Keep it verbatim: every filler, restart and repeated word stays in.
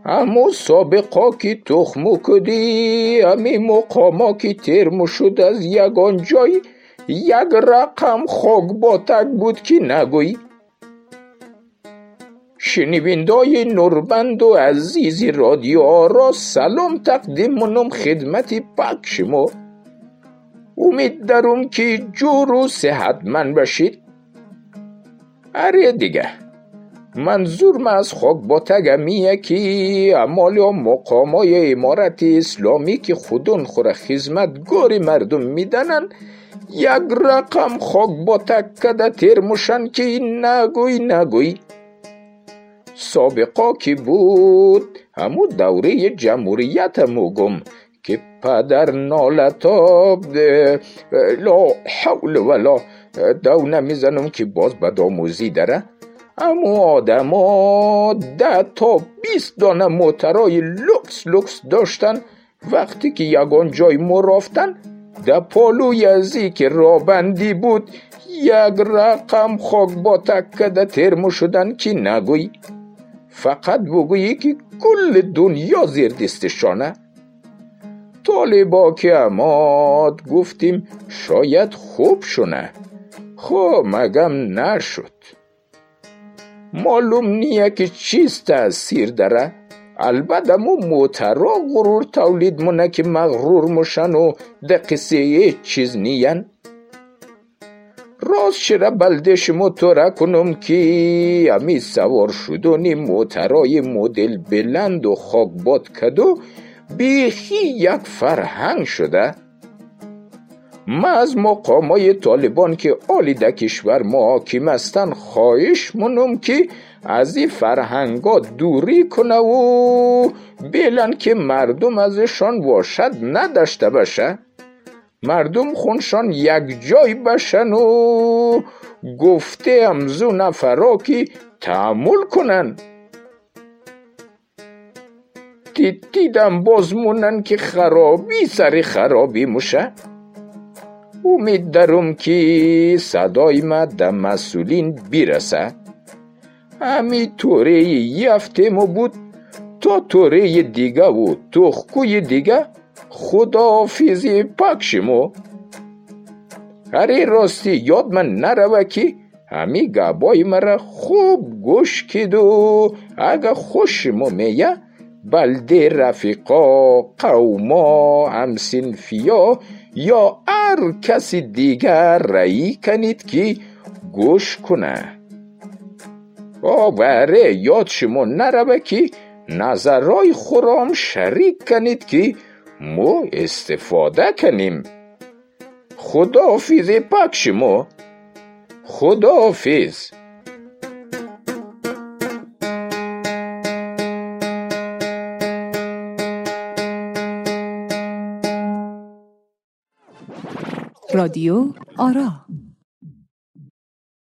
اما سابقا کی تخمو کدی امی مقاما کی ترمو شد از یگان جای یک رقم خاک باتک بود کی نگوی. شنوندای نوربند و عزیزی رادیو آرا سلام تقدیم منم خدمت پاک شما. امید دارم که جور و صحتمند باشید. اره دیگه منظورم از خاک باتک میه که اعمال و مقامای امارت اسلامی که خودون خوره خدمتگار مردم میدنن یک رقم خاک باتک کده ترموشن که نگوی نگوی. سابقا که بود همو دوره جمهوریت موگم که پدر نالتاب لا حول ولا دو نمیزنم که باز بدآموزی داره. اما آدم ها ده تا بیست دانه موترای لکس لکس داشتن. وقتی که یگان جای ما رفتن ده پالوی ازی که رابندی بود یک رقم خاک باتک کده ترمو شدن که نگوی. فقط بگویی که کل دنیا زیر دستشانه. طالبا که اماد گفتیم شاید خوب شونه. خب مگم نشد. معلوم نیه که چیز تأثیر داره. البته مو موترا غرور تولید مونه که مغرور مشن و ده قصه هیچ چیز نیین. راست شده بلده شما طوره کنم که امی سوار شدونی موترای مدل بلند و خاکباد کدو بیخی یک فرهنگ شده. ما از مقامای طالبان که آلی ده کشور محاکم هستن خواهش منم که از این فرهنگا دوری کنه و بلند که مردم ازشان واشد نداشته باشه. مردم خونشان یک جای باشن و گفته همزو نفرا که تحمل کنن. دید دیدم باز مونن که خرابی سری خرابی موشه. امید دارم که صدای ما در مسئولین بیرسه. همی طوره یه هفته ما بود تا طوره دیگه و تخکوی دیگه خداحافظی پاک شما. هره راستی یاد من نروه که همی گبای مرا خوب گوش کد و اگه خوش ما میه بلده رفیقا قوما همسنفیا یا هر کسی دیگر رایی کنید که گوش کنه. آوره یاد شما نروه که نظرهای خورام شریک کنید که ما استفاده کنیم. خداحافظ پاک شما. خداحافظ. رادیو آرا.